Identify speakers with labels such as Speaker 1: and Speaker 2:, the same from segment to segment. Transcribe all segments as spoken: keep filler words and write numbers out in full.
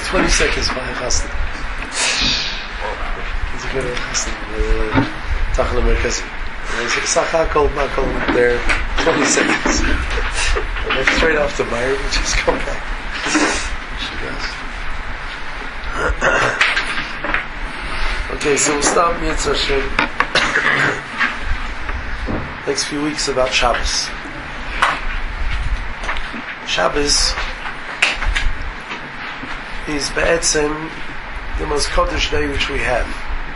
Speaker 1: twenty seconds by Chasna. He's a good Chasna. Tachel Merkazi. Sachakol, Makol, there, twenty seconds. And then straight after Meir, we just come back. She does. Okay, so we'll start Mitzvah Hashem. Next few weeks about Shabbos. Shabbos is Be'etzem the most Kodesh day which we have.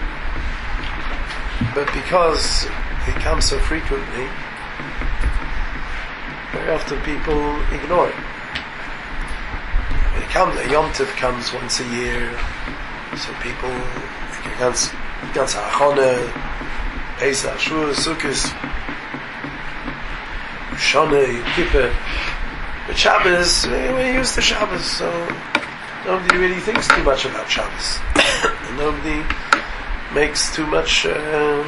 Speaker 1: But because it comes so frequently, very often people ignore it. It comes, a Yom Tov comes once a year, so people, ganz ganz Achone, Pesach, Shavuos, Sukkot, Shana, Yom Kippur. But Shabbos, we use the Shabbos, so nobody really thinks too much about Shabbos. And nobody makes too much uh,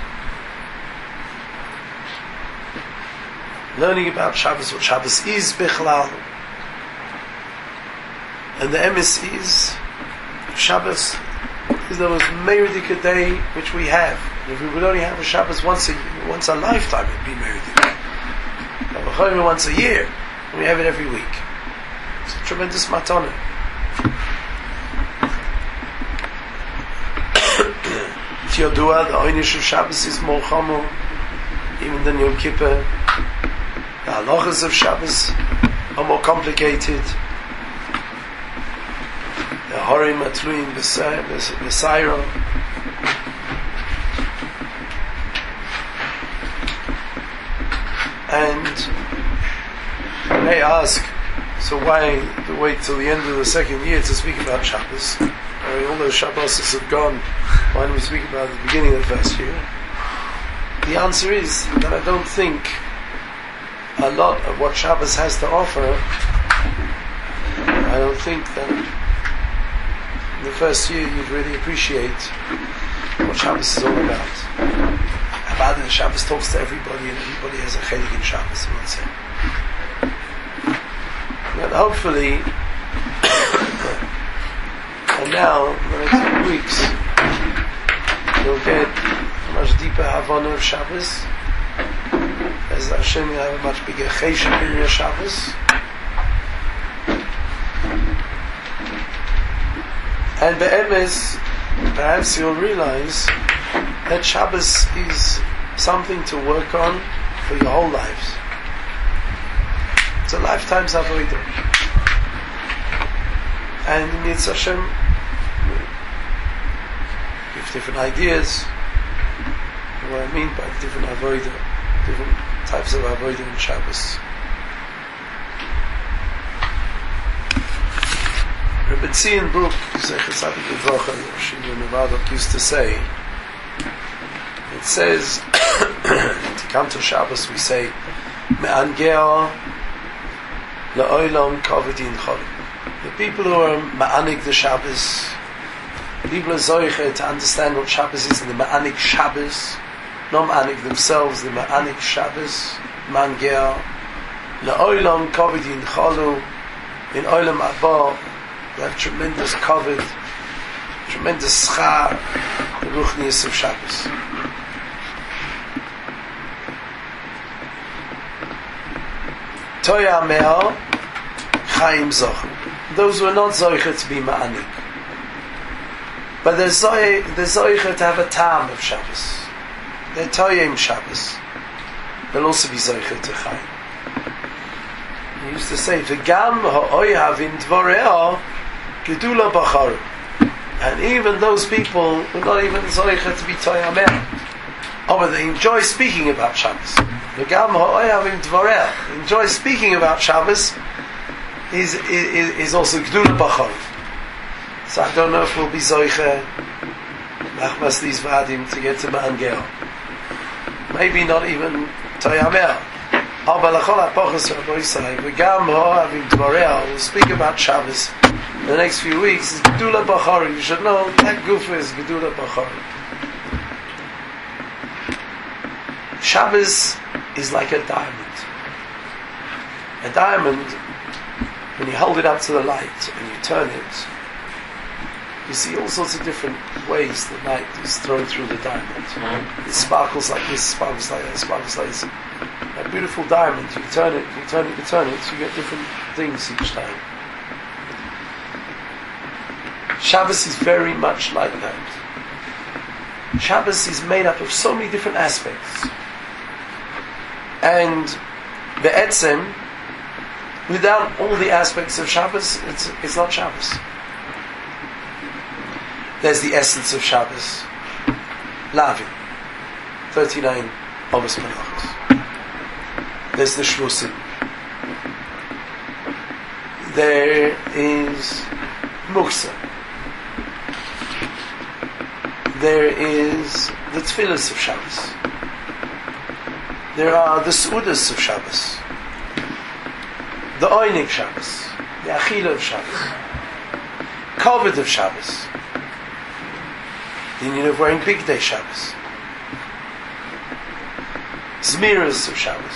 Speaker 1: learning about Shabbos, what Shabbos is, Bichlal. And the emes is, Shabbos is the most meridic day which we have. And if we would only have a Shabbos once a once a lifetime, it'd be meridic. Have a Chayim once a year, and we have it every week. It's a tremendous matana. Yodua, the Einish of Shabbos is more chomo, even than Yom Kippur. The halachas of Shabbos are more complicated. The Horim are tluin b'Sayro. And you may ask, so why to wait till the end of the second year to speak about Shabbos? I mean, all those Shabbos have gone. Why don't we speak about the beginning of the first year? The answer is that I don't think a lot of what Shabbos has to offer, I don't think that in the first year you'd really appreciate what Shabbos is all about. About it, Shabbos talks to everybody and everybody has a chelik in Shabbos, I would say. But hopefully, and now, in the next few weeks, you'll get a much deeper Havana of Shabbos. As Hashem, you have a much bigger Cheshek in your Shabbos. And be'emes, perhaps you'll realize that Shabbos is something to work on for your whole lives. It's a lifetime's avodah. And in Mitzvah Hashem, give different ideas. What I mean by different avodah, different types of avodah in Shabbos. Rabbi Tzion Brook, used to say, it says, to come to Shabbos we say, Me'angea la'olam kavidin cholim. The people who are ma'anik the Shabbos, people are zoiche to understand what Shabbos is, and the ma'anik Shabbos, not ma'anik themselves, the ma'anik Shabbos, ma'angea la'olam kavidin cholim, in olam abba, they have tremendous covet, tremendous schar, the ruchnius of Shabbos. Toya mea chaim zochim. Those who are not zoicha to be ma'anik, but they're zoicha to have a tam of Shabbos. They're toyim Shabbos. They'll also be zoicha to chaim. He used to say, "V'gam ha'oyhavim dvoreo gedula b'charim." And even those people who are not even zoicha to be toyam mea, oh, but they enjoy speaking about Shabbos. V'gam ha'oyhavim dvoreo, enjoy speaking about Shabbos. Is, is, is also Gdula Bachar. So I don't know if we'll be Zoiche Nachmas these Vadim to get to Ma'angel. Maybe not even Toyamel. Aber Lachol HaPochos Rabbi Yisrael V'gam Ha'avim Dvorei, we'll speak about Shabbos in the next few weeks. It's Gdula Bachar. You should know that Gufa is Gdula Bachar. Shabbos is like a diamond. A diamond, when you hold it up to the light and you turn it, you see all sorts of different ways the light is thrown through the diamond. It sparkles like this, sparkles like that, sparkles like this. A beautiful diamond, you turn it, you turn it, you turn it, so you get different things each time. Shabbos is very much like that. Shabbos is made up of so many different aspects. And the Etzem, without all the aspects of Shabbos, it's, it's not Shabbos. There's the essence of Shabbos. Lavin. thirty-nine Avos Malachos. There's the Shvusim. There is Muksa. There is the Tfilas of Shabbos. There are the Sudas of Shabbos. The Oynig Shabbos. The Achila of Shabbos. Kavod of Shabbos. The union of wearing big day Shabbos. Zmiras of Shabbos.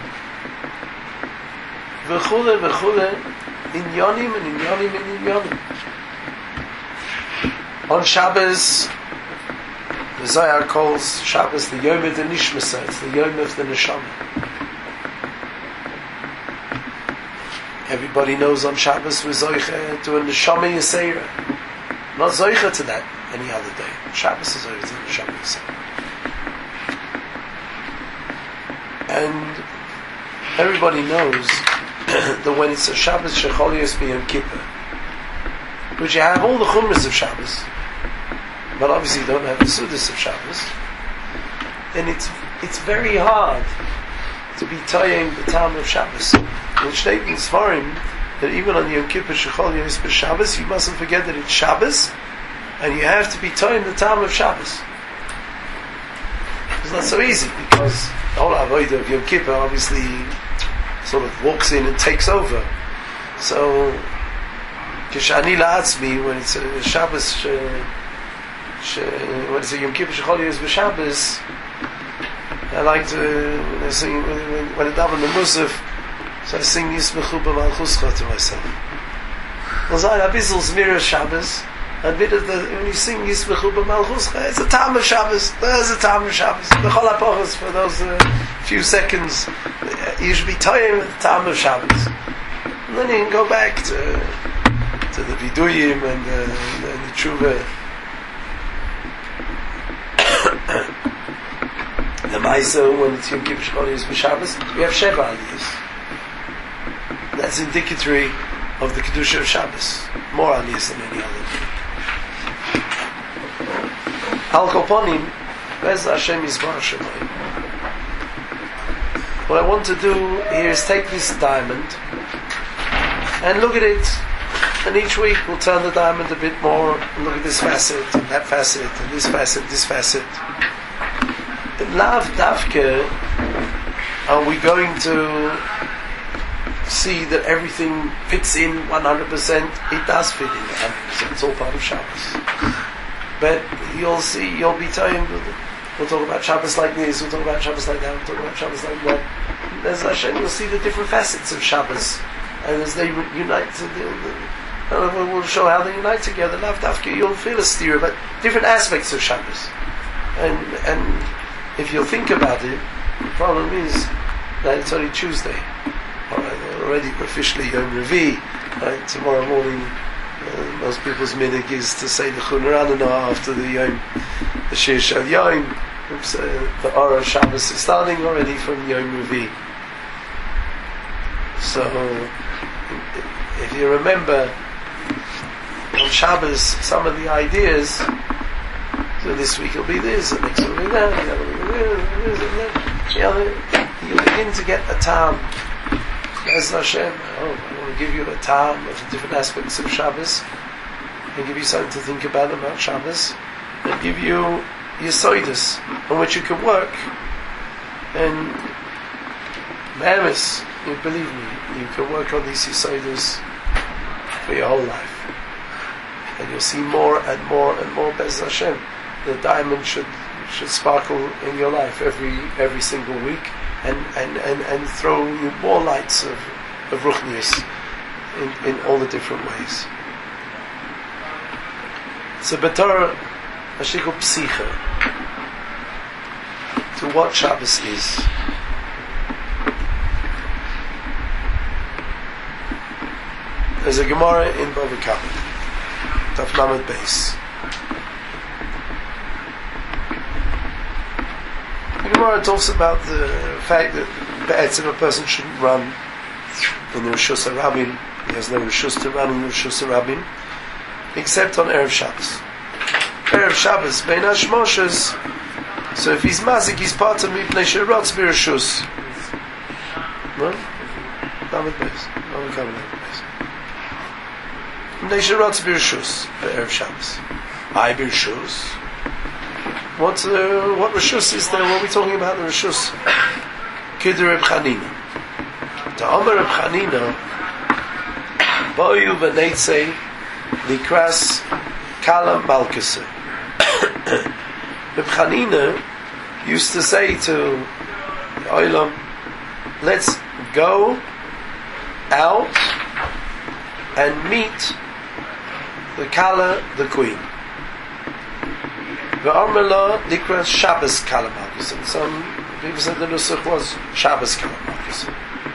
Speaker 1: V'chule, v'chule, inyonim and inyonim and inyonim. On Shabbos, the Zohar calls Shabbos the Yom of the Nishmasa, it's the Yom of the Neshama. Everybody knows on Shabbos we're Zoicha to a Neshama Yisera. Not Zoicha to that any other day. Shabbos is Zoicha to the Neshama Yisera. And everybody knows that when it's a Shabbos Shechol Yos B'Yom Kippur, which you have all the Chumras of Shabbos, but obviously you don't have the Sudas of Shabbos, then it's it's very hard to be tying the time of Shabbos. Which statements for him that even on Yom Kippur Shechol Yos B'Shabbos, you mustn't forget that it's Shabbos, and you have to be tying the time of Shabbos. It's not so easy because the whole avodah of Yom Kippur obviously sort of walks in and takes over. So, Kishani La'atzmi, when it's a Shabbos, she, she, when it's a Yom Kippur Shechol Yos B'Shabbos, I like to, when I sing, when, when I daven the Musaf, so I sing Yismechu B'Malchuscha to myself. Well, Zayin Abizal Zmira Shabbos, and bit of the, when you sing Yismechu B'Malchuscha, it's a time of Shabbos, there's a time of Shabbos. B'chol HaPochos, for those uh, few seconds, you should be tired at the time of Shabbos. And then you can go back to to the Viduyim and the, and the Tshuva. The Maisa, when it's Yom Kippur Shechol Yos B'Shabbos, we have Sheva Aliyos. That's indicatory of the Kedusha of Shabbos. More Aliyos than any other day. Al Koponim, Bez Hashem Yisbar Shemayim. What I want to do here is take this diamond and look at it, and each week we'll turn the diamond a bit more and look at this facet and that facet and this facet, this facet. Lav Davke, are we going to see that everything fits in one hundred percent? It does fit in one hundred percent. It's all part of Shabbos. But you'll see, you'll be telling, we'll talk about Shabbos like this, we'll talk about Shabbos like that, we'll talk about Shabbos like that. As Hashem, you'll see the different facets of Shabbos. And as they unite, we'll show how they unite together. Lav Davke, you'll feel a steer about different aspects of Shabbos. And, and if you'll think about it, the problem is that it's only Tuesday. Alright, already officially Yom Revi. Right, tomorrow morning, uh, most people's minhag is to say the Chunranana after the Yom, the Shir Shal Yom. Oops, uh, the Aura Shabbos is starting already from Yom Revi. So, if you remember on Shabbos some of the ideas, so this week will be this, and next week will be that, and the other week will be this, and that. You know, you begin to get a time. As Hashem, oh, I want to give you a time of the different aspects of Shabbos, and give you something to think about about Shabbos, and give you Yesoidus on which you can work. And Ma'amis, you believe me, you can work on these Yesoidus for your whole life. And you'll see more and more and more Bez Hashem. The diamond should should sparkle in your life every every single week, and, and, and, and throw you more lights of, of Ruchnius in, in all the different ways. So betor ashikol psicha to what Shabbos is. There's a Gemara in Bava Kama, Taf Lamed Beis. The Gemara talks about the fact that be'etzim a person shouldn't run in the Rishus HaRabim. He has no Rishus to run in the Rishus HaRabim, except on Erev Shabbos. Erev Shabbos, Bein HaShmoshes. So if he's mazik, he's part of Mipnei She'rotz B'Rishus. No? Lamed Beis. Bava Kama Lamed Beis. Mipnei She'rotz B'Rishus. Erev Shabbos. I B'Rishus. What, uh, what Rishus is there? What are we talking about in Rishus? Kiddur Reb Chanina. Ta'omer Reb Chanina Bo'yu v'neitzei likras Kala Malkasa. Reb Chanina used to say to the Olam, let's go out and meet the Kala, the Queen. The Armela Likras Shabbos Kala Malkasa. Some people said the Nusach was Shabbos Kala Malkasa.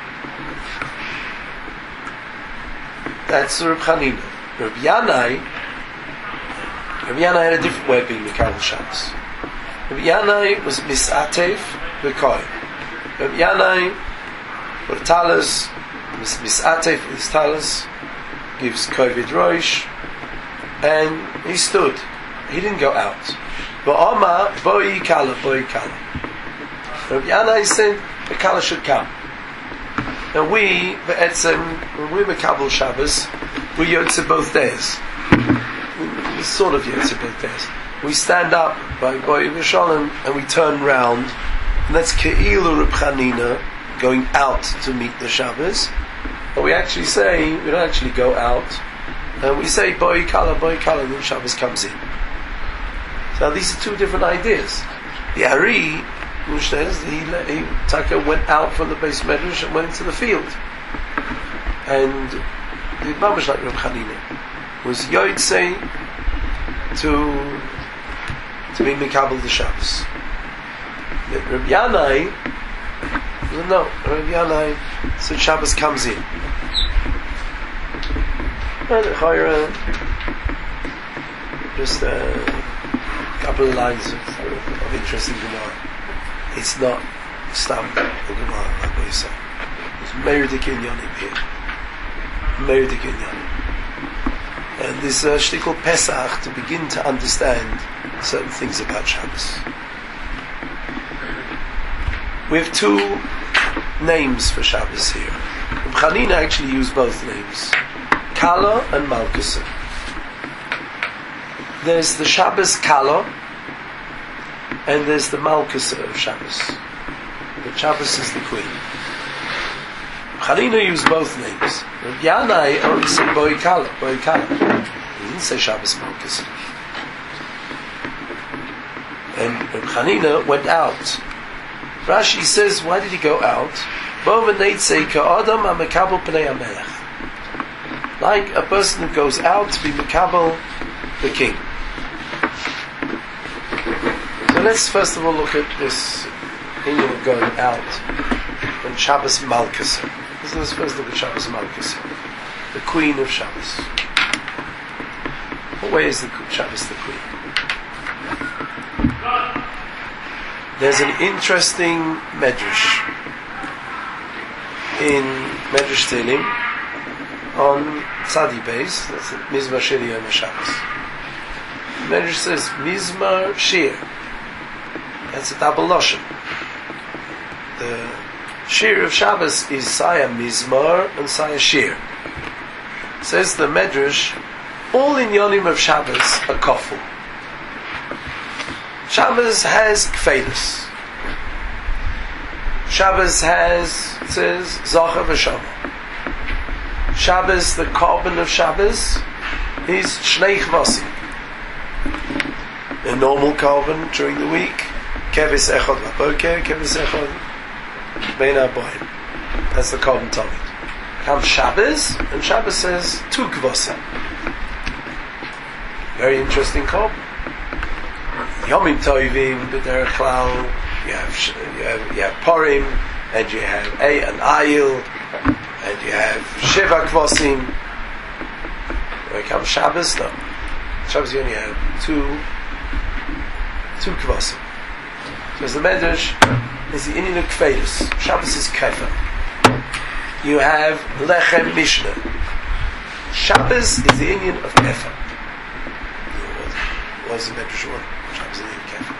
Speaker 1: That's Reb Chanina. Reb Yanai, Reb Yanai had a different way of being Mikabel Shabbos. Reb Yanai was Misatef V'Koy. Reb Yanai, for Talis, was Misatef with his Talis, gives Kovid Roish, and he stood. He didn't go out. But Oma, Boi Kala, Boi Kala. Reb Yanai said, the Kala should come. And we, Be'etzem, when we're Mekabel Shabbos, we yotze both days. We sort of yotze both days. We stand up by Boi V'Sholem and we turn round. And that's Ke'ilu Reb Chanina, going out to meet the Shabbos. But we actually say, we don't actually go out. And we say Boi Kala, Boi Kala, and then Shabbos comes in. So these are two different ideas. The Ari, which says he, he Taka went out from the base medrash and went into the field, and the mamash like Reb Chanina was Yotzei to to be Mikabel the Shabbos. Reb Yanai, no, Reb Yanai said Shabbos comes in. And Chayra, just a couple of lines of, of interesting Gemara. It's not stam the Gemara, like what you say. It's Meridik Inyanim here. Meridik Inyanim. And this uh, shtick called Pesach to begin to understand certain things about Shabbos. We have two names for Shabbos here. Reb Chanina actually used both names, Kala and Malkasa. There's the Shabbos Kala, and there's the Malkasa of Shabbos. The Shabbos is the Queen. Chanina used both names. Reb Yanai only said Boi Kala, Boi Kala. He didn't say Shabbos Malkasa. And Reb Chanina went out. Rashi says, why did he go out? Like a person who goes out to be Mekabel the king. So let's first of all look at this Inyan of going out on Shabbos Malkasa. Let's first look at Shabbos Malkasa, the Queen of Shabbos. What way is the Shabbos the Queen? There's an interesting medrash in Medrash Tehillim on Tzadi Beis. That's Mizmar Shir Yom Shabbos. The medrash says Mizmar Shir. That's a double lashon. The Shir of Shabbos is Saya Mizmar and Saya Shir. Says the medrash, all in Yonim of Shabbos are kaful. Shabbos has kfeilis. Shabbos has, it says, Zacha v'Shama. Shabbos, the carbon of Shabbos, is Shnei Chvasim. The normal carbon during the week, Kevis Echad Vaboker, Kevis Echad Bein HaBoim. That's the carbon Talmud. Comes Shabbos, and Shabbos says two Kvasim. Very interesting korban. Yomim Tovim, B'derech Klal, you have you have you have Purim, and you have A and Ayil, and you have Shiva Kvosim. When it comes Shabbos, no. Shabbos you only have two two Kvosim. So the Medrash is the Indian of Kvedus. Shabbos is Kefa. You have Lechem Mishnah. Shabbos is the Indian of Kefa. What is the Medrash one? Shabbos is the Indian of Kefa.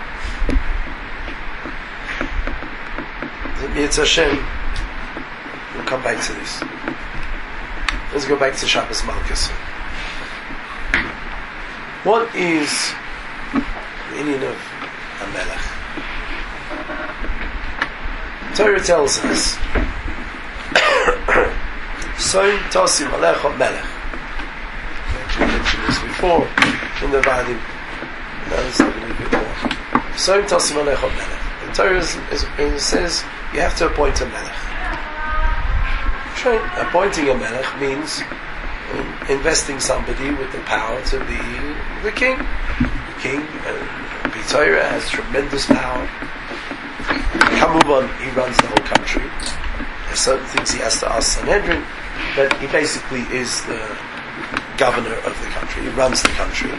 Speaker 1: Yitzhak Hashem, we'll come back to this. Let's go back to Shabbos Malchus. What is the Indian of a Melech? Torah tells us, Soim Tosim Alecha Melech. I mentioned this before in the Vadim. Now let's have a little bit more. Soim Tosim Alecha Melech. The Torah is, is, is, says you have to appoint a Melech. Appointing a Melech means investing somebody with the power to be the king. The king, uh, Torah has tremendous power. Kamuban, he runs the whole country. There's certain things he has to ask Sanhedrin, but he basically is the governor of the country. He runs the country.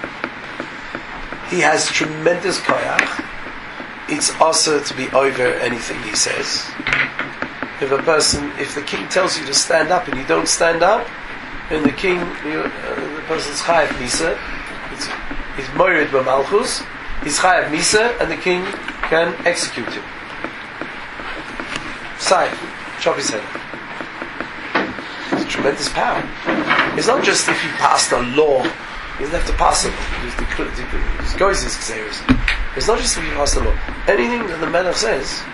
Speaker 1: He has tremendous koyach. It's also to be over anything he says. If a person, if the king tells you to stand up and you don't stand up, then the king, you, uh, the person's chayav misa, he's moirid b'malchus, he's chayav misa, and the king can execute him. Side, chop his head off. It's tremendous power. It's not just if he passed a law, he doesn't have to pass a law. It's goes his xeris. It's not just if he passed a law. Anything that the Melech says,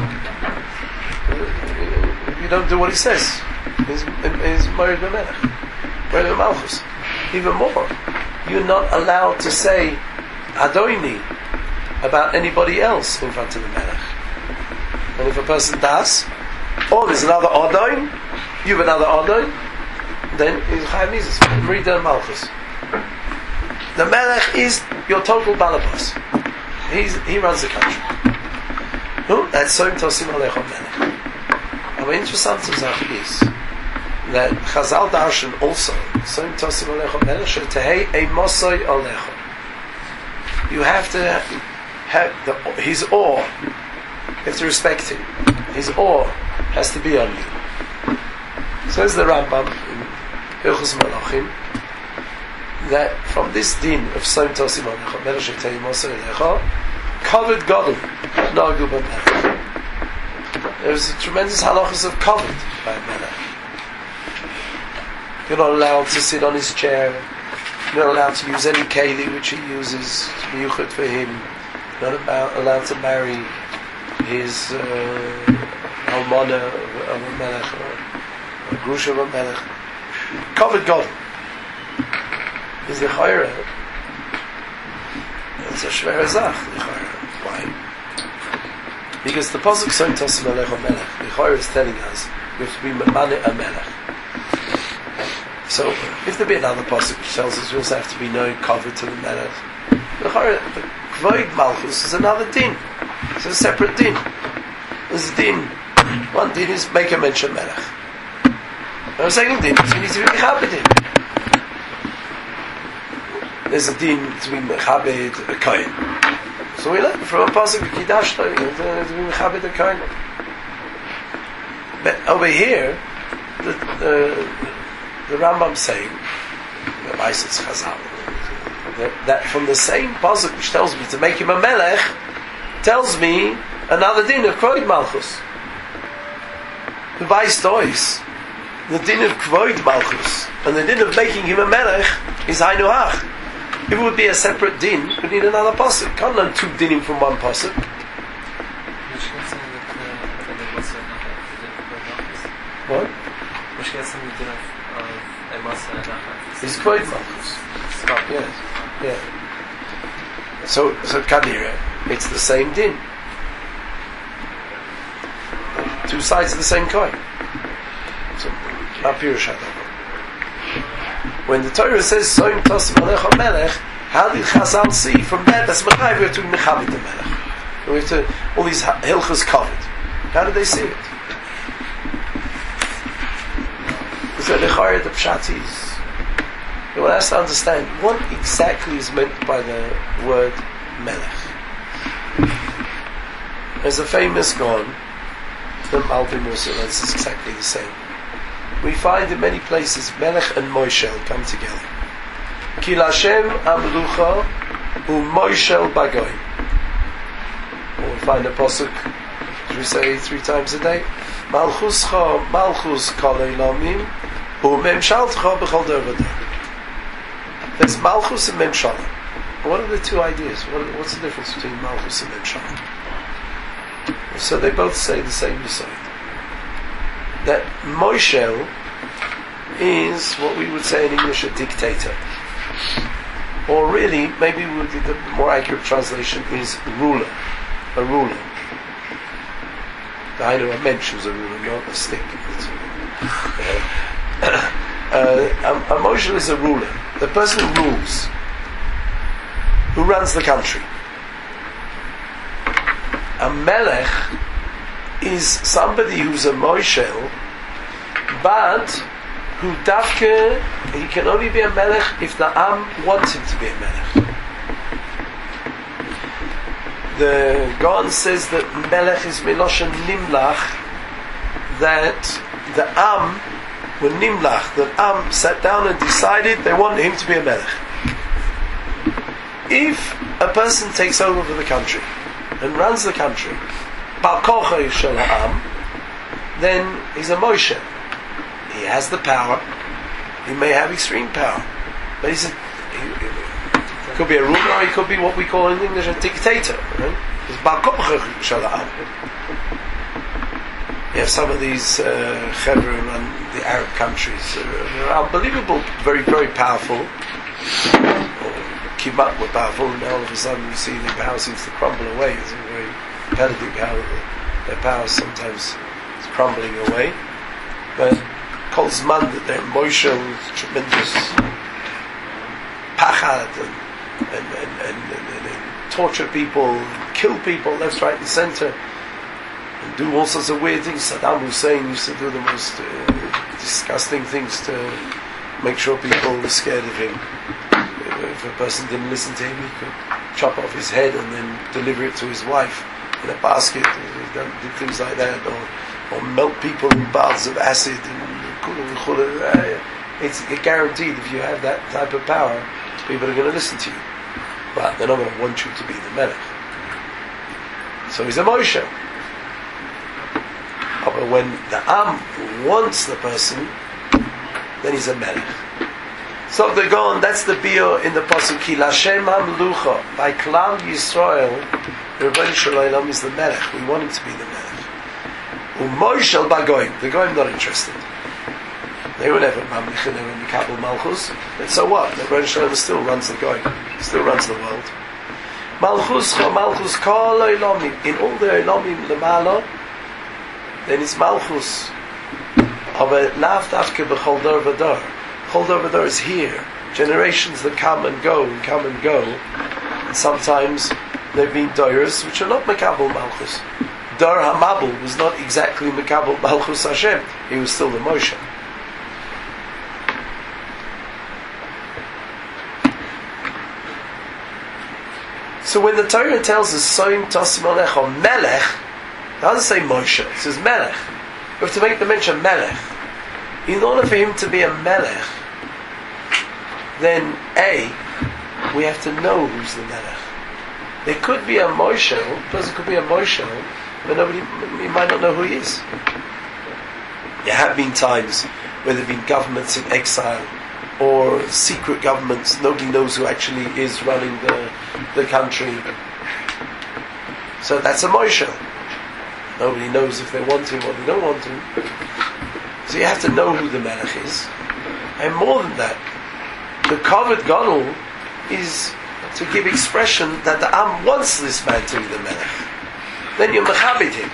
Speaker 1: you don't do what he says. He's married by Melech, married by Malchus. Even more, you're not allowed to say Adoini about anybody else in front of the Melech. And if a person does, or there's another Adoin, you have another Adoin, then he's Chayav Mizas, Merida Malchus. The Melech is your total balabas. He's he runs the country. No, that's so Tosim Alecha Melech. Aber interessante Sache is that Chazal darshan also so Tosim Alecha Melech shetehei a Mosai Alecha. You have to have the, his awe. You have to respect him. His awe has to be on you. Says the Rambam in Hilchos Malachim that from this din of Soim Tosim Alecha Melech shetehei Mosai Alecha covered Godel Nagu B'Melech. There's a tremendous halachas of covered by Melech. You're not allowed to sit on his chair. You're not allowed to use any keli which he uses to be yuchad for him. You're not about, allowed to marry his uh, almana of a Melech or a grusha of a Melech. Covered God. Is the chayra. It's a shver zach. Why? Because the pasuk Soim Tosim Alecha Melech, the chayra is telling us we have to be memane a Melech. So, if there be another pasuk which tells us we also have to be no covered to the Melech, the chayra, the Kvoid Malchus is another din. It's a separate din. There's a din. One din is make a mention Melech. And the second din is we need to be mechabed him. There's a din to be mechabed a kohen. So we learn from a pasuk Kidash to be mechabed a kohen. But over here, the the, the Rambam saying, the Ma'ases Chazal, that, that from the same pasuk which tells me to make him a melech, tells me another din of Kvoid Malchus. The Bais Tois, the din of Kvoid Malchus, and the din of making him a melech is Hainu Hach. If it would be a separate din, we need another pasuk. Can't learn two dinim from one pasuk. What? He's Kvoid Malchus. Yes. Yeah. So, so Kadira, it's the same din. Two sides of the same coin. So, not pure shadow. when the Torah says Soim Tosim Alecha Melech, how did Chazal see from that? That's Mechayiv. We have to be Mechabit the Melech. We have to all these hilchos covered. How did they see it? So the Chayr the Pshat is. One has to understand what exactly is meant by the word Melech. There's a famous Gaon, the Malbim Musa, that's exactly the same. We find in many places Melech and Moshel come together. Ki Lashem Amlucha U Moshel Bagoyim. We'll find a pasuk, should we say three times a day? Malchuscha Malchus Kol Eilamim U Memshaltcha B'chol Dor V'Dor. There's Malchus and Memshala. What are the two ideas? What, what's the difference between Malchus and Memshala? So they both say the same side. That Moshel is what we would say in English a dictator. Or really, maybe the more accurate translation is ruler. A ruler. I know a mensch is a ruler, not a stick. Uh, a, a Moshel is a ruler. The person who rules, who runs the country. A melech is somebody who's a moshel, but who dafke, he can only be a melech if the am wants him to be a melech. The Gaon says that melech is miloshen nimlach, that the am when Nimlach, the Am sat down and decided they want him to be a melech. If a person takes over the country and runs the country, Bal Kocha Shel Am, then he's a Moshe. He has the power. He may have extreme power, but he's a, he, he could be a ruler, or he could be what we call in English a dictator. Right? He's Bal Kocha Shel Am. You have some of these uh, Chevra and the Arab countries. Uh, they're unbelievable, very, very powerful. Or Kimat were powerful, and all of a sudden you see their power seems to crumble away. It's very pathetic how their power sometimes is crumbling away. But Kol Zman, that they're Moshe with tremendous pachad and, and, and, and, and, and, and torture people, kill people left, right, and centre. And do all sorts of weird things. Saddam Hussein used to do the most uh, disgusting things to make sure people were scared of him. If a person didn't listen to him, he could chop off his head and then deliver it to his wife in a basket. He did things like that, or, or melt people in baths of acid. And it's guaranteed if you have that type of power, people are going to listen to you, but they're not going to want you to be the melech. So he's a Moshe. But when the Am wants the person, then he's a melech. So they're gone, that's the biur in the pasuk, Ki Lashem Hamlucha, by Klal Yisrael, Rebbeinu Shalom is the melech. We want him to be the melech. U'moshel Bagoyim, the Goyim not interested. They were never mamlich, they were in the Kabul Malchus, but so what? The Rebbeinu Shalom still runs the Goyim, still runs the world. Malchus Malchus Kol Olamim, in all the Olamim Lemala, then it's Malchus of a lav dafke b'chol dor v'dor. Chol dor v'dor is here. Generations that come and go and come and go. And sometimes they've been doyers which are not Mekabel Malchus. Dor HaMabel was not exactly Mekabel Malchus Hashem. He was still the Moshe. So when the Torah tells us Soim Tosim Alecha Melech, it doesn't say Moshe, it says Melech. We have to make the mention Melech. In order for him to be a Melech, then A, we have to know who's the Melech. There could be a Moshe, a person could be a Moshe, but nobody, you might not know who he is. There have been times where there have been governments in exile, or secret governments, nobody knows who actually is running the, the country. So that's a Moshe. Nobody knows if they want him or they don't want him. So you have to know who the Melech is. And more than that, the covered Gadol is to give expression that the Am wants this man to be the Melech. Then you mechabit him.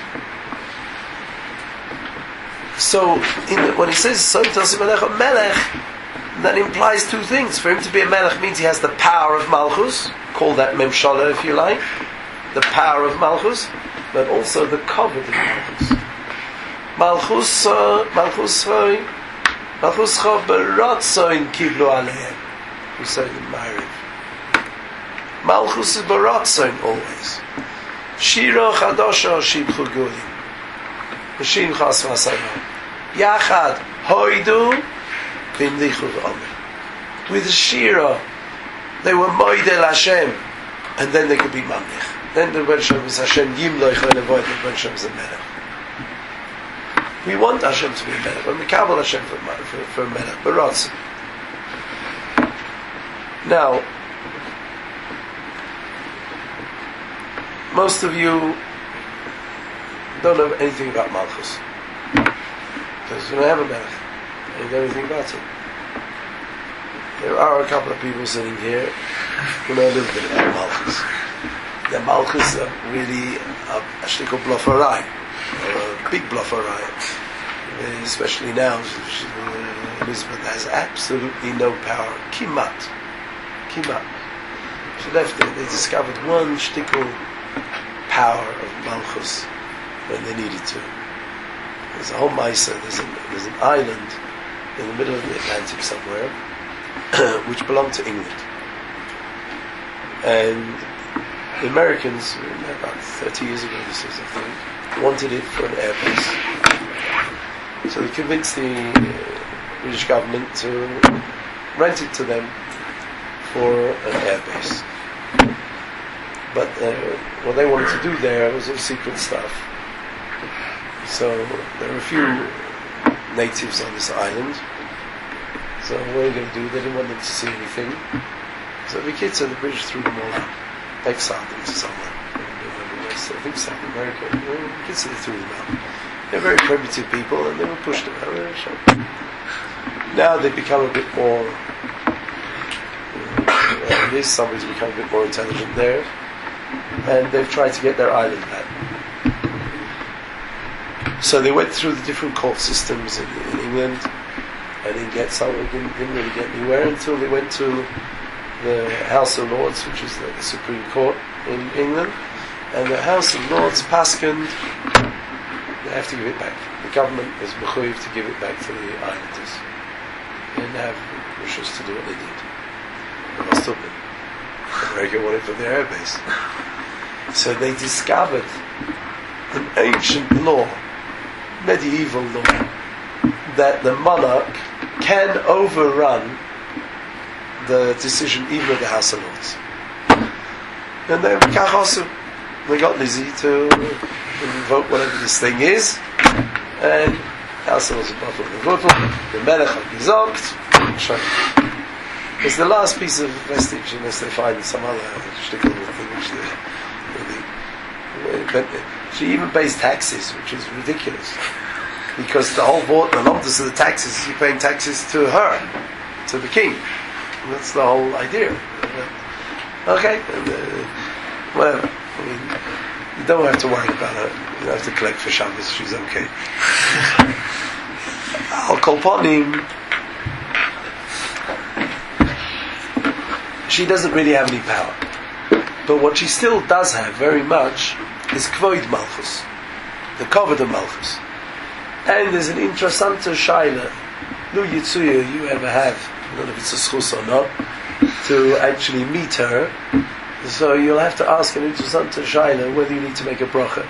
Speaker 1: So in the, when he says, "So Tosim Alecha Melech," that implies two things. For him to be a melech means he has the power of Malchus, call that Memshala if you like, the power of Malchus, but also the covet of Malchus. Malchus, uh, Malchus, uh, Malchus beratzoin kiblu aleim. We say in Ma'ariv. Malchus is beratzoin always. Shira chadasha shibchu gulim. V'shim chas v'asayim. Yachad hoidu v'imdichu v'omer. With the Shira, they were moidel Hashem, and then they could be mamlich. Then the Rebbe Shem is Hashem yimloich v'nevoid, the Rebbe Shem is a melech. We want Hashem to be a melech, and we kabel Hashem for, for, for a melech, beratzoin. Now, most of you don't know anything about Malchus. Because you don't have a melech. You don't know anything about it. There are a couple of people sitting here who know a little bit about Malchus. The Malchus are really a, a shtickle blufferai, or a big blufferai. Especially now, Elizabeth has absolutely no power. Kimat. Kimat. She left it. They discovered one shtickle power of Malchus when they needed to. There's a whole Maisa, there's, there's an island in the middle of the Atlantic somewhere which belonged to England. And the Americans, about thirty years ago this is, I think, wanted it for an airbase. So they convinced the British government to rent it to them for an airbase. But uh, what they wanted to do there was all secret stuff. So there were a few natives on this island. So what are they going to do? They didn't want them to see anything. So the kids and the British threw them all out. Exiled them to somewhere. I think South America. The kids they threw them out. They're very primitive people and they were pushed around. Very sharp. Now they've become a bit more... Uh, at least somebody's become a bit more intelligent there. And they've tried to get their island back. So they went through the different court systems in, in England, and didn't get somewhere, didn't, didn't really get anywhere until they went to the House of Lords, which is the, the Supreme Court in England, and the House of Lords paskened, they have to give it back. The government is mechuyev to give it back to the islanders. They didn't have wishes to do what they did. They must have been. America wanted for their airbase. So they discovered an ancient law, medieval law, that the monarch can overrun the decision even of the House of Lords. And they, they got Lizzie to invoke whatever this thing is, and House of Lords are bottled the bottle, the Melech HaGizogt. It's the last piece of vestige, unless they find some other shtickle thing which they, but she even pays taxes, which is ridiculous, because the whole board, the lomdus of the taxes, you're paying taxes to her, to the king. And that's the whole idea. Okay, and, uh, whatever. I mean, you don't have to worry about her. You don't have to collect for Shabbos. She's okay. I'll call upon him. She doesn't really have any power. But what she still does have very much is Kvoid Malchus, the covet of Malchus. And there's an interessante shaila, Lu Yitzuya, you ever have, I don't know if it's a schus or not, to actually meet her. So you'll have to ask an interessante shaila whether you need to make a bracha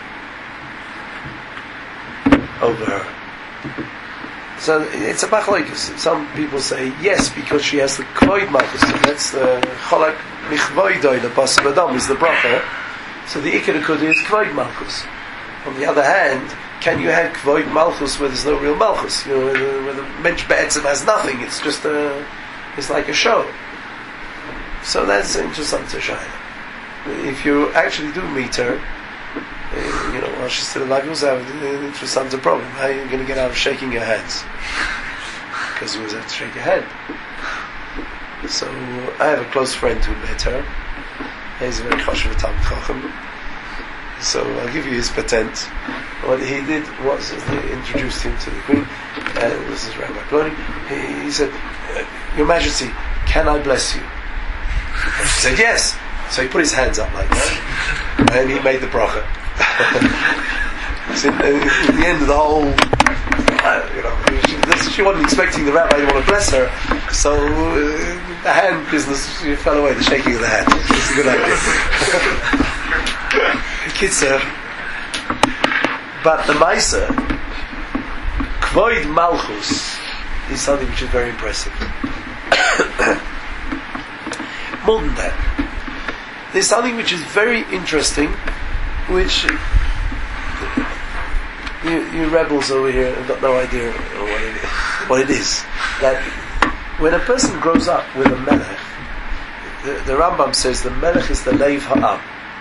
Speaker 1: over her. So it's a machlokes. Some people say yes because she has the kvoid malchus. So that's the cholak michvoidoi, the pasuk adam is the bracha. So the ikar kudu is kvoid malchus. On the other hand, can you have kvoid malchus where there's no real malchus? You know, where the, where the mensch be'etzem has nothing. It's just a, it's like a show. So that's interesting to shine. If you actually do meet her, you know, while she's still alive, you also have an interesting problem. How are you going to get out of shaking your hands? Because you always have to shake your head. So I have a close friend who met her. He's a very chashuv Talmid Chacham. So I'll give you his patent. What he did was they introduced him to the Queen, and this is Rabbi Ploni. He, he said, Your Majesty, can I bless you? And she said, yes. So he put his hands up like that, and he made the bracha. So in, in the end of the whole, uh, you know, she, this, she wasn't expecting the rabbi to want to bless her, so uh, the hand business she fell away, the shaking of the hand. It's a good idea. Kitzer, but the Maisa, Kvoid Malchus, is something which is very impressive. More than that, there's something which is very interesting, which you, you rebels over here have got no idea what it is. What it is that when a person grows up with a melech, the, the Rambam says the melech is the leiv ha'am,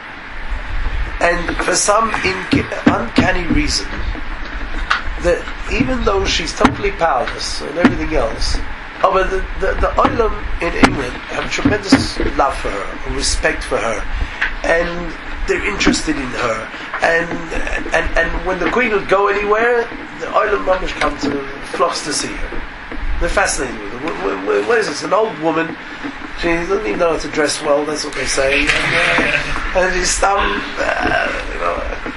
Speaker 1: and for some in, uncanny reason, that even though she's totally powerless and everything else, oh, but the, the, the Olam in England have tremendous love for her, respect for her, and they're interested in her. And and, and when the Queen would go anywhere, the Olam Mamish come to flocks to see her. They're fascinated with her. What, what, what is this? An old woman. She doesn't even know how to dress well. That's what they say. And, uh, and she's some, uh, you know.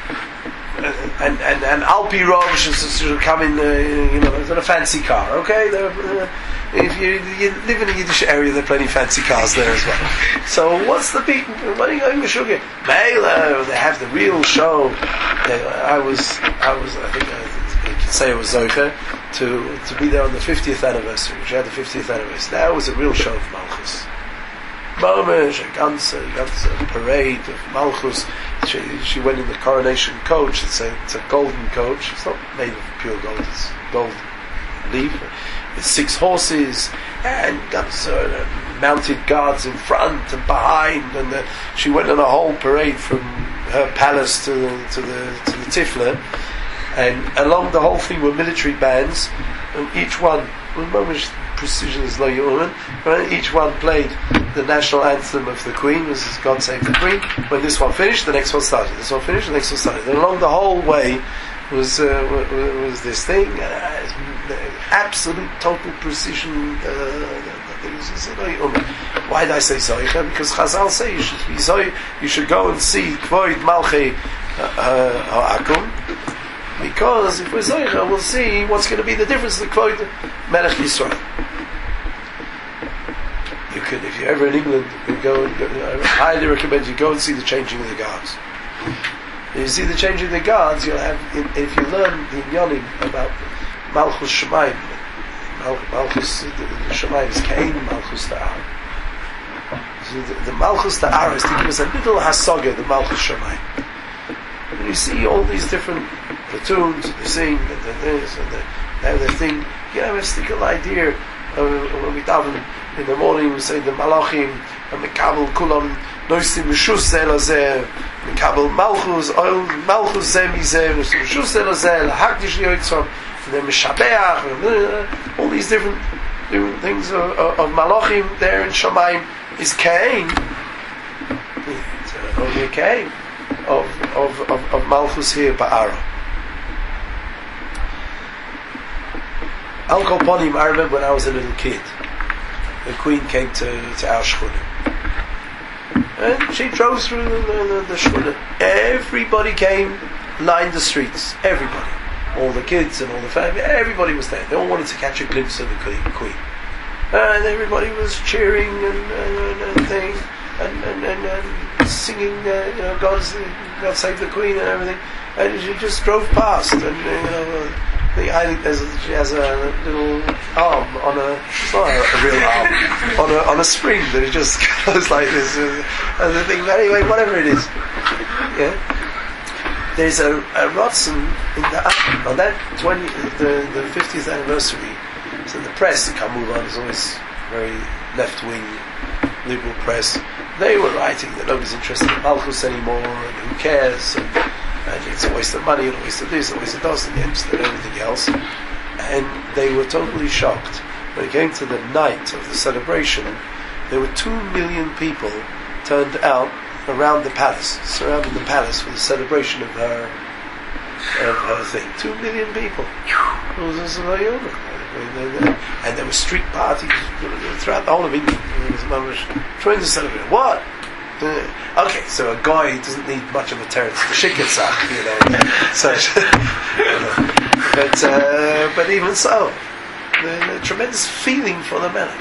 Speaker 1: And and and Alpi Rov should come in, uh, you know, in a fancy car. Okay, uh, if you, you live in a Yiddish area, there are plenty of fancy cars there as well. So what's the big? What are you going to show? Mela, they have the real show. I was, I was, I think I, I can say I was Zocher to to be there on the fiftieth anniversary. Which had the fiftieth anniversary. That was a real show of Malchus. Mamish, a ganze, ganze parade of Malchus. She, she went in the coronation coach. It's a, it's a golden coach. It's not made of pure gold. It's gold leaf. It's six horses and ganze uh, mounted guards in front and behind. And the, she went on a whole parade from her palace to the to the to the Tifler. And along the whole thing were military bands, and each one, with Mamish precision is no human, right? Each one played the national anthem of the Queen, this is God Save the Queen. When this one finished, the next one started. This one finished, the next one started. And along the whole way was uh, was this thing, uh, absolute total precision. Uh, Why did I say Zoicha? Because Chazal say you should be Zoy, you should go and see Kvoid Malchei Ha'akum. Because if we're Zoicha, we'll see what's going to be the difference in the Kvoid Melech Yisrael. You could, if you're ever in England, you go and go, I highly recommend you go and see the changing of the guards. If you see the changing of the guards, you'll have, if you learn the Inyanim about Malchus Shemaim, Malchus Shemaim is Cain, Malchus Ta'ar. So the, the Malchus Ta'ar is to give us a little hasaga, the Malchus Shemaim. And you see all these different platoons, they sing, and this, and they have their thing. You have a stickle idea of when we daven in the morning, we say the Malachim, and Mekabel Kulam, Noisim Meshus Zelazeh, Mekabel Malchus, Malchus Zemizeh, Noisim Meshus Zelazeh, Lahakdish Yoitzom, and then Meshabeach, all these different different things of, of, of Malachim there in Shamayim is Cain. It's uh, only a Cain of, of, of, of Malchus here, Ba'ara. Al Kolponim, I remember when I was a little kid, the Queen came to, to our shchuna. And she drove through the, the, the shchuna. Everybody came, lined the streets. Everybody. All the kids and all the family, everybody was there. They all wanted to catch a glimpse of the Queen. And everybody was cheering and, and, and thing, and, and, and, and singing, uh, you know, God's, God Save the Queen and everything. And she just drove past, and, you know, I think there's a, she has a little arm on a, it's not a, a real arm, on a on a spring that it just goes like this. Uh, and the thing, but anyway, whatever it is, yeah. There's a, a Ratzon in the on that twenty the the fiftieth anniversary. So the press, the Kamuvon is always very left wing, liberal press. They were writing that nobody's interested in Malchus anymore, and who cares. And, And it's a waste of money, and a waste of this, and a waste of those, and everything else. And they were totally shocked. When it came to the night of the celebration, there were two million people turned out around the palace, surrounding the palace for the celebration of her of her thing. Two million people. It was a and there were street parties throughout the whole of England. It was a tremendous celebration. What? Uh, okay, so a guy doesn't need much of a terrorist shikitzach, you know. Such, you know. But uh, but even so, the, the tremendous feeling for the Melech.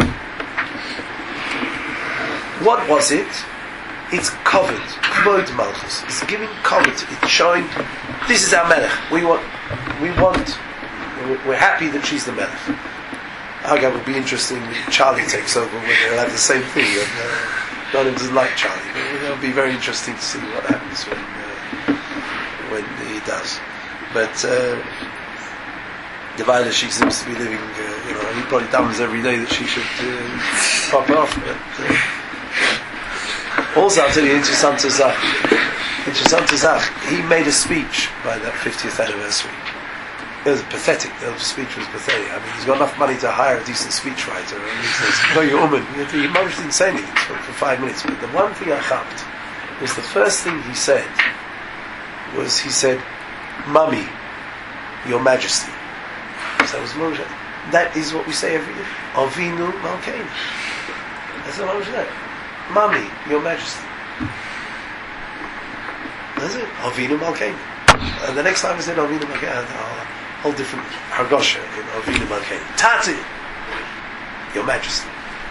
Speaker 1: What was it? It's covered, kvod malchus. It's giving covered. It's showing this is our Melech. We want, we want. We're happy that she's the Melech. Again, it would be interesting when Charlie takes over, when they'll have the same thing. And, uh, None of them doesn't like Charlie. It'll be very interesting to see what happens when uh, when he does. But uh, the Viola, she seems to be living, uh, you know, he probably dammers every day that she should uh, pop off. But, uh, also, I'll tell you, interessante Sache. Interessante Sache. He made a speech by that fiftieth anniversary. It was pathetic. The speech was pathetic. I mean, he's got enough money to hire a decent speechwriter. And he says, "No, you're woman." He managed to say anything for, for five minutes. But the one thing I chapped was the first thing he said was he said, "Mummy, Your Majesty." So that was Moshe. That is what we say every day. Avinu Malkeinu. That's what Moshe said. Mummy, Your Majesty. That's it. Avinu Malkeinu. And the next time I said Avinu Malkeinu, oh, whole different hargosha in Avinu Malkeinu. Tati, Your Majesty.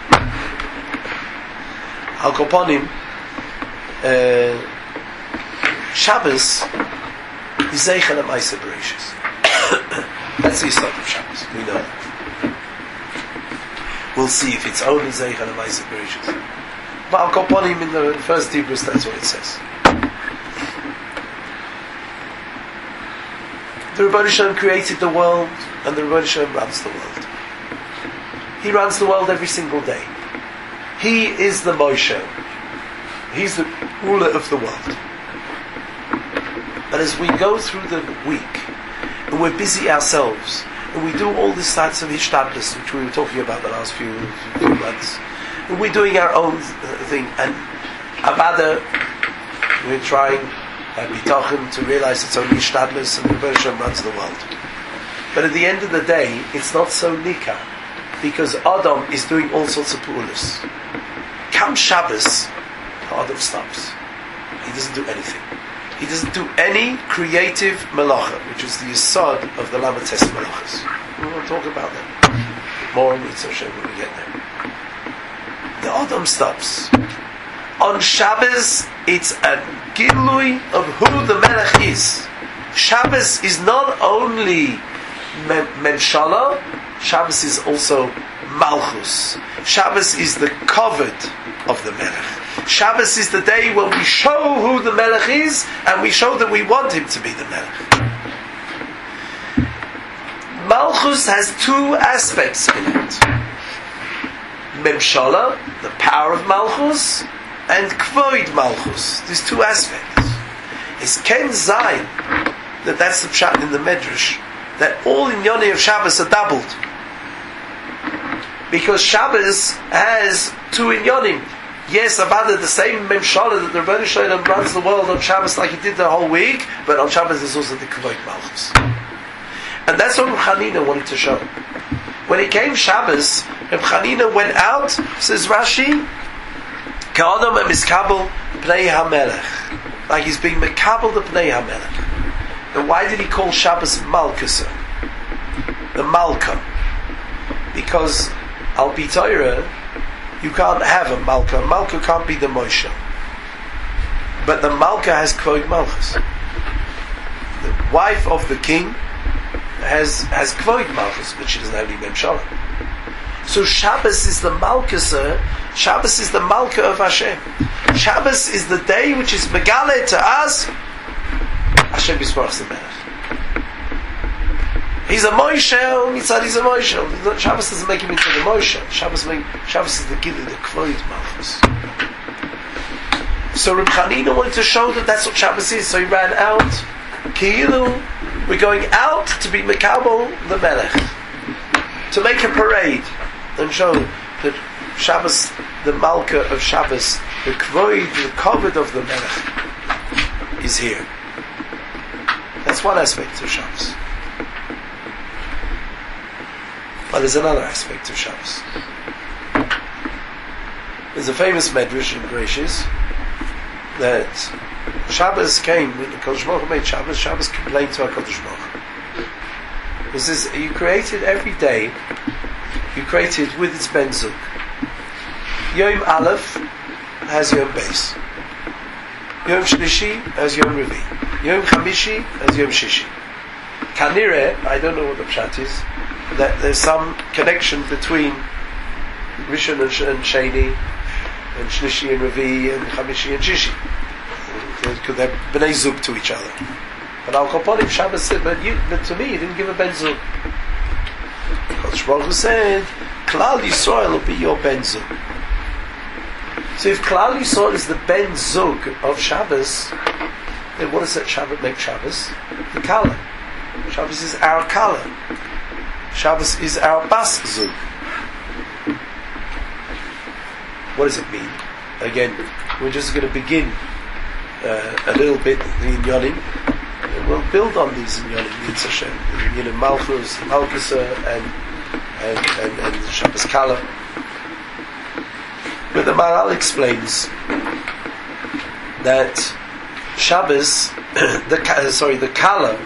Speaker 1: Al Koponim, uh, Shabbos is Zeichen and Maaseh Bereishis. That's the start of Shabbos. We know that. We'll see if it's only Zeichen and Maaseh Bereishis. But Al Koponim in the first Hebrews, that's what it says. The Rebbeinu Shalom created the world, and the Rebbeinu Shalom runs the world. He runs the world every single day. He is the Moshe. He's the ruler of the world. But as we go through the week, and we're busy ourselves, and we do all these types of hishtadlus, which we were talking about the last few, few months, and we're doing our own thing, and Avada, we're trying and bitachon to realize it's only hishtadlus and the Rebbeinu Shalom runs the world. But at the end of the day, it's not so nika, because Adam is doing all sorts of pu'ulas. Come Shabbos, Adam stops. He doesn't do anything. He doesn't do any creative melacha, which is the yesod of the Lamates melachas. We will talk about that more in Mitzvah Hashem when we get there. The Adam stops. On Shabbos, it's a gilui of who the Melech is. Shabbos is not only Memshala, Shabbos is also Malchus. Shabbos is the covered of the Melech. Shabbos is the day when we show who the Melech is, and we show that we want him to be the Melech. Malchus has two aspects in it. Memshala, the power of Malchus, and Kvoid Malchus. These two aspects. It's Ken Zayin that that's the pshat in the Medrash, that all in Yoni of Shabbos are doubled. Because Shabbos has two inyonim. Yes, Avada, the same Memshala that the Rebbeinu Shalom runs the world on Shabbos like he did the whole week, but on Shabbos there's also the Kvoid Malchus. And that's what Reb Chanina wanted to show. When it came Shabbos, Reb Chanina went out, says Rashi, Ka'adam emiskabel pnei hamelech, like he's being mekabel the pnei hamelech. And why did he call Shabbos Malkusa, the Malka? Because al pi Torah, you can't have a Malka. Malka can't be the Moshe. But the Malka has Kvod Malchus. The wife of the king has has Kvod Malchus, but she doesn't have any Mem Shalom. So Shabbos is the Malkusa. Shabbos is the Malka of Hashem. Shabbos is the day which is Megale to us. Hashem Yisparach the Melech. He's a Moshe, Mitzad he's a Moshe. Shabbos doesn't make him into the Moshe. Shabbos, make, Shabbos is the Gili, the Kvod Malchus. So Reb Chanina wanted to show that that's what Shabbos is. So he ran out. Ki'ilu, we're going out to be Mekabel the Melech. To make a parade and show that Shabbos, the Malka of Shabbos, the Kvoid, the Kavod of the Melech is here. That's one aspect of Shabbos. But there's another aspect of Shabbos. There's a famous medrash in Bereshis that Shabbos came, when the Kodesh Baruch Hu made Shabbos, Shabbos complained to HaKadosh Baruch Hu. He says, you created every day, you created with its Ben Zug. Yom Aleph has Yom Beis. Yom Shlishi has Yom Revi. Yom Chamishi has Yom Shishi. Kanire, I don't know what the pshat is, that there's some connection between Rishon and, Sh- and Sheni, and Shlishi and Revi, and Chamishi and Shishi. Because they're Bnei Zug to each other. But Al Koponim Shabbos said, but, you, but to me, you didn't give a Ben Zug. Kodesh Baruch Hu said, Klal Yisrael will be your Ben Zug. So if Klal Yisrael is the Ben Zug of Shabbos, then what does that Shabbat make Shabbos? The Kala. Shabbos is our Kala. Shabbos is our Bas Zug. What does it mean? Again, we're just going to begin uh, a little bit in Yonim. We'll build on these in Yonim, Yitz Hashem. You know, Malchus, Malchusa, and and and, and Shabbos Kala. But the Maharal explains that Shabbos, the sorry, the Kala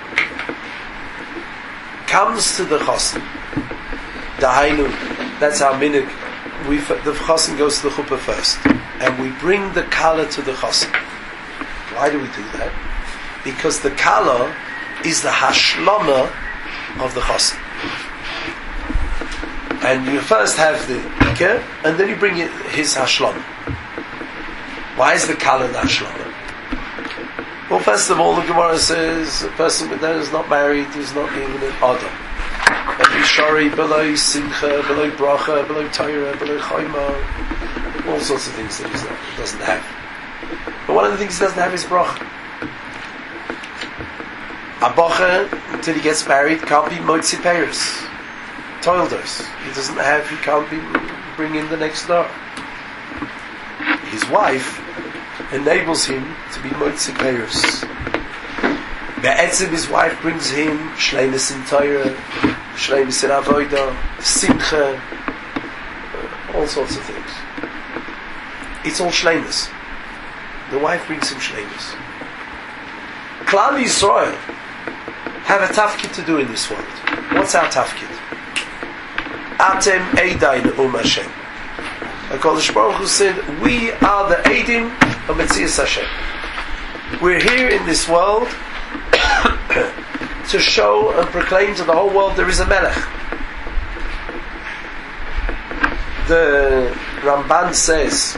Speaker 1: comes to the Chosin. Dahainu, that's our minhag. We the Chosin goes to the Chuppah first, and we bring the Kala to the Chosin. Why do we do that? Because the Kala is the Hashlama of the Chosin. And you first have the Ikeh, and then you bring it, his Hashlama. Why is the Kala the Hashlama? Well, first of all, the Gemara says a person that is not married is not even an Adam. Every Shari, below Simcha, below Bracha, below Torah, below Chayma, all sorts of things that he doesn't have. But one of the things he doesn't have is Bracha. A Bracha, until he gets married, can't be Motzi Peiros. Toildos. He doesn't have, he can't be bring in the next door. His wife enables him to be Motzi Peiros. Be'etzim, his wife brings him Shleimus in Torah, Shleimus in Avodah, Simcha, all sorts of things. It's all Shleimus. The wife brings him Shleimus. Klal Yisrael have a tafkid to do in this world. What's our tafkid? Atem Eidai Ne'um Hashem. HaKadosh Baruch Hu said, we are the Eidim of Metzias Hashem. We're here in this world to show and proclaim to the whole world there is a Melech. The Ramban says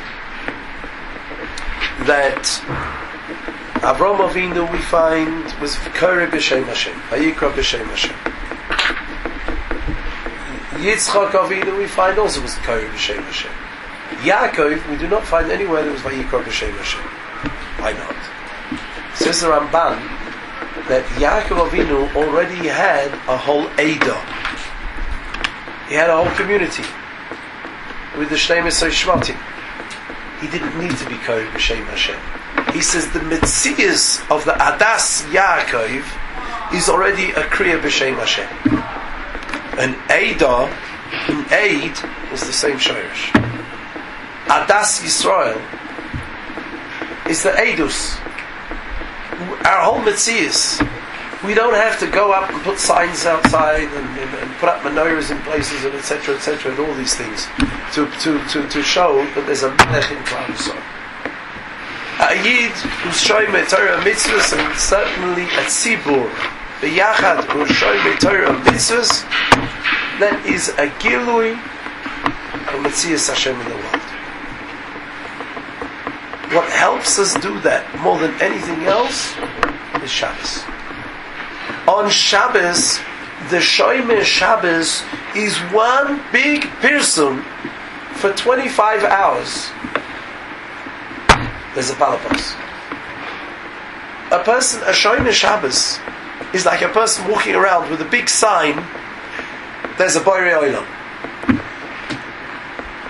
Speaker 1: that Avram Avinu we find was V'koreh b'Shem Hashem, Vayikra b'Shem Hashem. Yitzchak Avinu we find also was V'koreh b'Shem Hashem. Yaakov we do not find anywhere that was Vayikra b'Shem Hashem. Why not? Says the Ramban that Yaakov Avinu already had a whole Eidah. He had a whole community with the Shnei Mesoi Shvatim. He didn't need to be V'koreh b'Shem Hashem. He says the Metzias of the Adas Yaakov is already a Kriya b'Shem Hashem. An Eidah, an Eid, is the same Shorish. Adas Yisrael is the Eidus. Our whole Metzias, we don't have to go up and put signs outside and, and, and put up menorahs in places and et cetera, et cetera, and all these things to, to, to, to show that there's a Melech in Klal Yisrael. A Yid who's showing me Torah mitzvahs, and certainly a Tzibur, the Yachad who's showing me Torah mitzvahs, that is a Gilui of Metzias Hashem in the world. What helps us do that more than anything else is Shabbos. On Shabbos, the Shomer Shabbos is one big pirsum for twenty-five hours. There's a balabas. A person, a Shomer Shabbos, is like a person walking around with a big sign, there's a Borei Olam.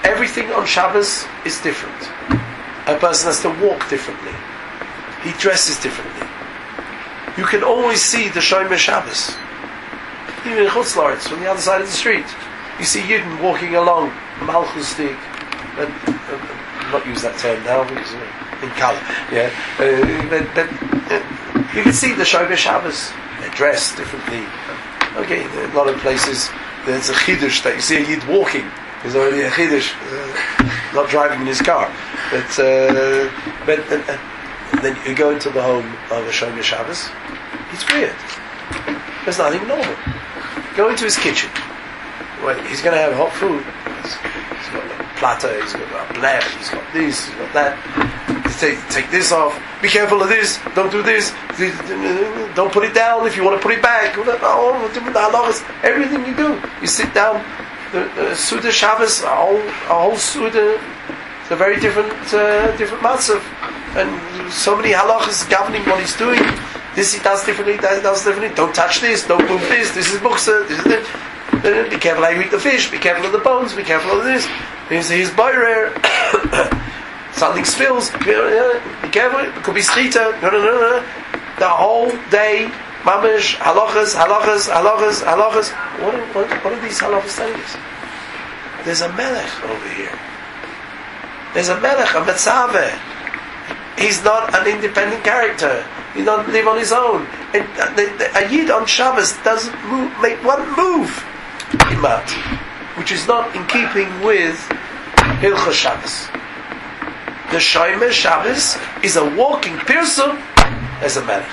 Speaker 1: everything on Shabbos is different. A person has to walk differently. He dresses differently. You can always see the Shomer Shabbos. Even in Chutz La'aretz, from the other side of the street. You see Yidden walking along Malchus Stig. And, uh, not use that term now, because uh, in Kala. Yeah. Uh, but, but uh, you can see the Shomer Shabbos. They're dressed differently. Okay, in a lot of places there's a Chiddush that you see a Yid walking. There's already a Chiddush, uh, not driving in his car. But, uh, but uh, uh, then you go into the home of a Shomer Shabbos, it's weird. There's nothing normal. Go into his kitchen. Well, he's going to have hot food. He's, he's got a platter, he's got a blab, he's got this, he's got that. Take, take this off. Be careful of this. Don't do this. Don't put it down if you want to put it back. Everything you do. You sit down. The, the Suda Shabbos, a whole, a whole Suda, it's a very different, uh, different matzav. And so many halachas governing what he's doing. This he does differently, that he does differently. Don't touch this, don't move this, this is muksa, this is it. Be careful how you eat the fish, be careful of the bones, be careful of this. He's, he's boirer. Something spills, be careful, it could be schita. No, no, no, no. The whole day, mamish, halachas, halachas, halachas, halachas. What are, what, what are these halachas telling us? There's a melech over here. There's a melech, a metzaveh. He's not an independent character. He doesn't live on his own. And the, the, a Yid on Shabbos doesn't move, make one move, imat, which is not in keeping with Hilchos Shabbos. The Shomer Shabbos is a walking person as a melech.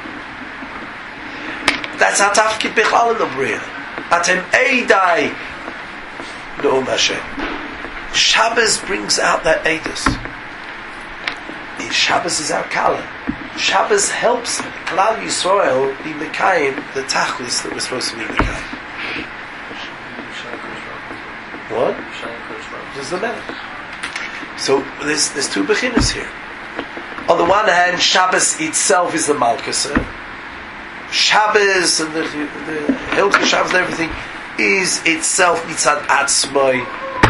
Speaker 1: That's how tafkid bechal in the Bria. Atem eidai no'um Hashem. Shabbos brings out that eidus. Shabbos is our kala. Shabbos helps Klal Yisrael be mekayim the tachlis that we're supposed to be mekayim. What? There's the melech. So there's there's two beginners here. On the one hand, Shabbos itself is the malchus. Shabbos and the the Hilchos Shabbos and everything is itself mitzad atzmai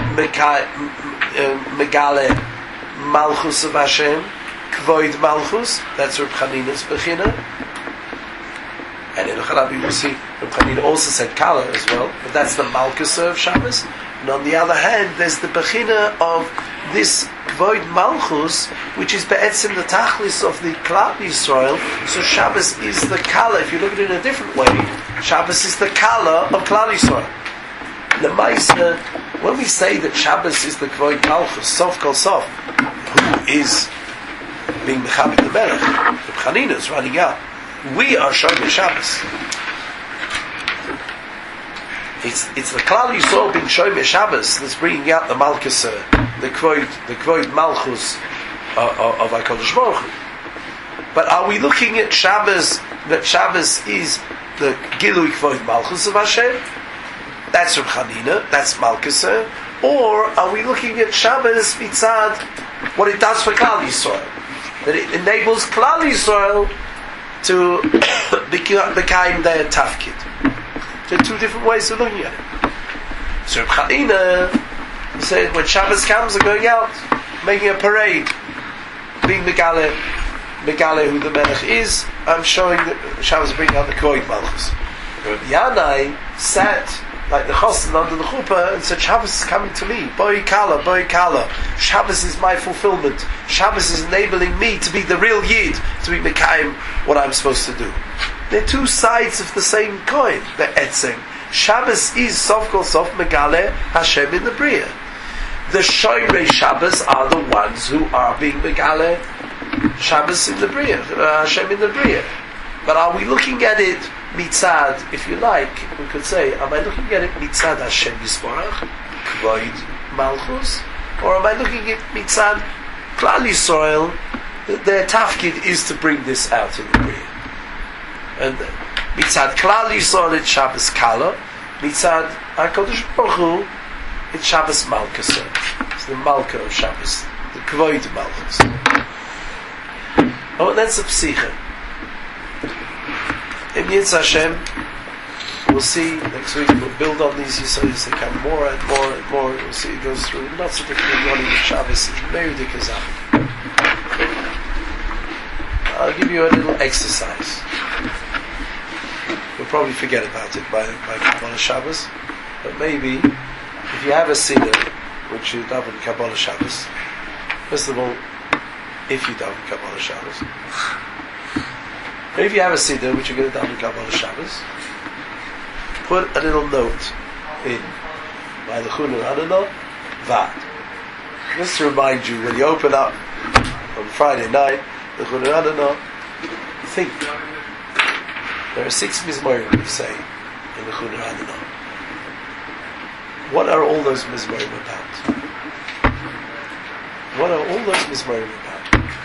Speaker 1: megale malchus of Hashem. Kvoid Malchus, that's Reb Chanina's Bechina. And in Chalabi we see Reb Chanina also said Kala as well, but that's the Malchus of Shabbos. And on the other hand, there's the Bechina of this Kvoid Malchus, which is Be'etzim the Tachlis of the Klal Yisrael. So Shabbos is the Kala. If you look at it in a different way, Shabbos is the Kala of Klal Yisrael. The Maisa, when we say that Shabbos is the Kvoid Malchus, Sof Kol Sof, who is being mechabit the melech, the Chanina is running out. We are Shomer Shabbos. It's it's the Klal Yisrael being Shomer Shabbos that's bringing out the Malchus, uh, the Kvoid, the Kvoid Malchus uh, of HaKadosh Baruch Hu. But are we looking at Shabbos that Shabbos is the Gilui Kvoid Malchus of Hashem? That's from Chanina. That's Malchus. Or are we looking at Shabbos mitzad what it does for Klal Yisrael? That it enables Klal Yisrael to become their tafkid. There are two different ways of looking at it. So Reb Chanina said when Shabbos comes, they're going out, making a parade, being Megale, Megale who the Melech is. I'm showing that Shabbos bringing out the Kvoid Malchus. Reb Yanai sat like the Chosin under the chuppah and said, Shabbos is coming to me. Boi Kala, Boi Kala. Shabbos is my fulfillment. Shabbos is enabling me to be the real Yid, to be Mekayim what I'm supposed to do. They're two sides of the same coin. They're etzem. Shabbos is Sof Kol Sof Megale Hashem in the Bria. The Shomer Shabbos are the ones who are being Megale Shabbos in the Bria, uh, Hashem in the Bria. But are we looking at it mitzad, if you like, we could say, am I looking at it mitzad Hashem Yisborach, Kvoid Malchus, or am I looking at mitzad Klal Yisrael? Their tafkid is to bring this out in the Bria. And mitzad Klal Yisrael it's Shabbos Kala, mitzad HaKadosh Baruch Hu it's Shabbos Malchus. It's the Malka of Shabbos, the Kvoid Malchus. Oh, that's a psicha. In Yitz Hashem, we'll see next week. We'll build on these Yisodis. They come more and more and more. We'll see it goes through lots of different Yoni with Shabbos. It's very difficult. I'll give you a little exercise. You'll probably forget about it by by Kabbalah Shabbos, but maybe if you have a siddur which you daven Kabbalah Shabbos, first of all, if you daven Kabbalah Shabbos, but if you have a siddur which you're going to daven Kabbalah Shabbos, put a little note in by the Chunu Hananah, Vad. Just to remind you, when you open up on Friday night, the Chunu Hananah, think. There are six Mizmorim, we say, in the Chunu Hananah. What are all those Mizmorim about? What are all those Mizmorim about?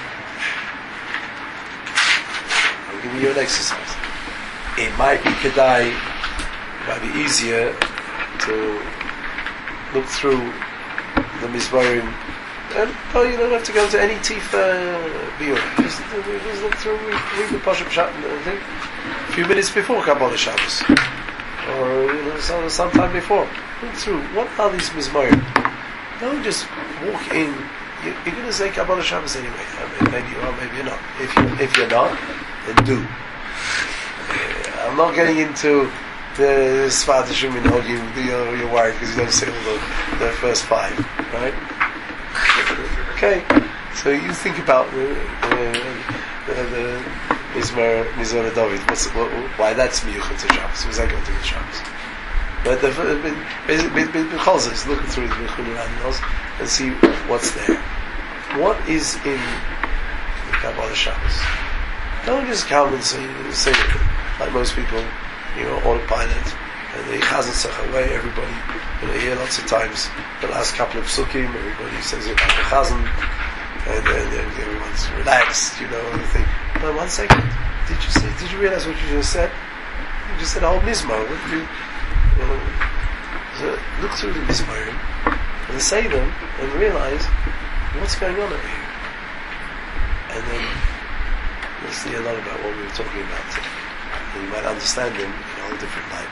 Speaker 1: I'm giving you an exercise. It might be Kedai, it might be easier to look through the Mizmorim. And oh, you don't have to go to any Tifa Biur. Just, just look through, read, read the Pashup Shat, I think, a few minutes before Kabbalah Shabbos, or you know, some, sometime before. Look through. What are these Mizmorim? Don't just walk in. You, you're going to say Kabbalah Shabbos anyway. I mean, maybe you are, maybe you're not. If you if you're not, then do. I'm not getting into the Sfat Shumin Hogim. You're, you're worried because you don't say all the, the first five, right? Okay, so you think about the the, the Mizmor Mizmor David. What's what, why that's miyuchat to Shabbos? What's that got to do with Shabbos? But the because is looking through the Chunu Hananah and see what's there. What is in the Kabbalah Shabbos? Don't just come and say, say like most people, you know, autopilot. And the Chazan Tzach away, everybody, you know, hear lots of times the last couple of psukim, everybody says it like the Chazan, and then everyone's relaxed, you know, and they think, no, one second, did you say, did you realize what you just said? You just said a whole Mizmor. What did you, you know, so look through the Mizmorim and say them and realize what's going on over here. And then you'll see a lot about what we were talking about today. And you might understand them in a whole different light.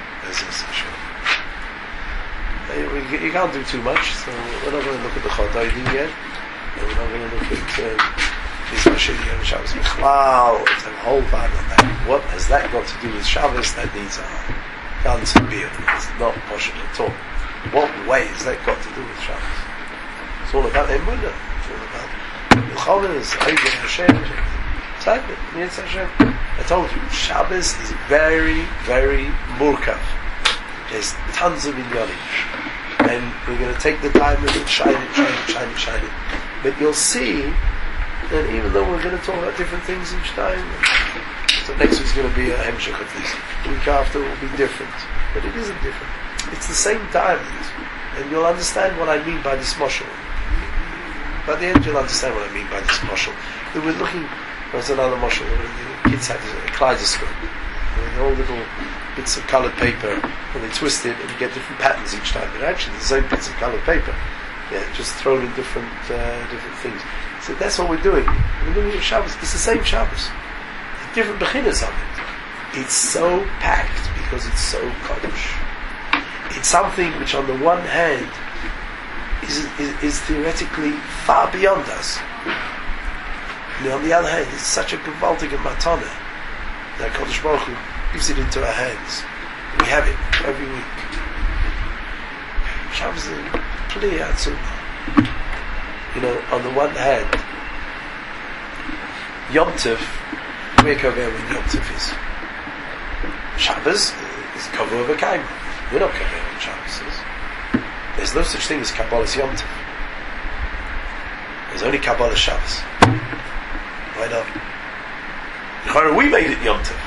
Speaker 1: You can't do too much, so we're not going to look at the Chodaydim yet, and we're not going to look at these Mashidi and Shabbos. Wow, it's a whole vibe on that. What has that got to do with Shabbos? That needs a guns and beer. It's not possible at all. What way has that got to do with Shabbos? It's all about Emunah. It's all about Milchomes, Eidim Hashem. Hashem. I told you, Shabbos is very, very murkav. There's tons of inyanim. And we're going to take the diamond and shine it, shine it, shine it, shine it. But you'll see that even though we're going to talk about different things each time, so next week's going to be a hemshech at least. The week after will be different. But it isn't different. It's the same diamond. And you'll understand what I mean by this moshel. By the end you'll understand what I mean by this moshel. That we're looking. There's another moshel where the kids had a kaleidoscope, all little bits of coloured paper, and they twist it and you get different patterns each time. But actually, the same bits of coloured paper, yeah, just thrown in different uh, different things. So that's what we're doing. We're doing it Shabbos. It's the same Shabbos, different bechinas of it. It's so packed because it's so kadosh. It's something which, on the one hand, is is, is theoretically far beyond us. And on the other hand, it's such a gewaltige matana that Kodesh Baruch Hu gives it into our hands. We have it every week. Shabbos is clear atzuma. You know, on the one hand, Yom Tov, we're covered when Yom Tov is. Shabbos is cover of a kaima. We're not covered when Shabbos is. There's no such thing as Kabbalah's Yom Tov. There's only Kabbalah Shabbos. Why not? We made it Yom Tov.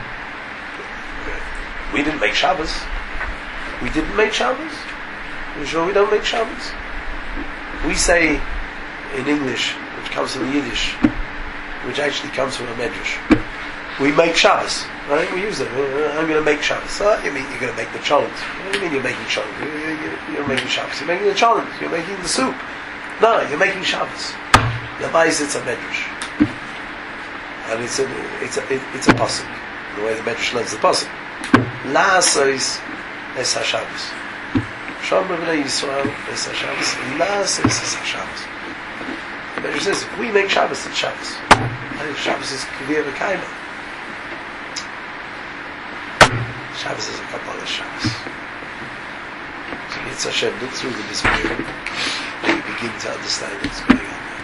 Speaker 1: We didn't make Shabbos. We didn't make Shabbos. You sure we don't make Shabbos? We say in English, which comes from Yiddish, which actually comes from a Medrash, we make Shabbos. Right? We use it. I'm going to make Shabbos. So you mean you're going to make the cholent? What do you mean you're making cholent? You're making Shabbos. You're making the cholent. You're making the soup. No, you're making Shabbos. Yamais, it's a Medrash. And it's a it's a it, it's a pasuk. The way the Medrash learns the pasuk. La'asos es HaShabbos. Shomer b'nei Yisrael es HaShabbos. La'asos es HaShabbos. The Medrash says, if we make Shabbos, it's Shabbos. I think Shabbos is Kavir V'Kaima. Shabbos is a Kabbalah Shabbos. So Yitzhak Hashem, look through the Mizmor, and you begin to understand what's going on there.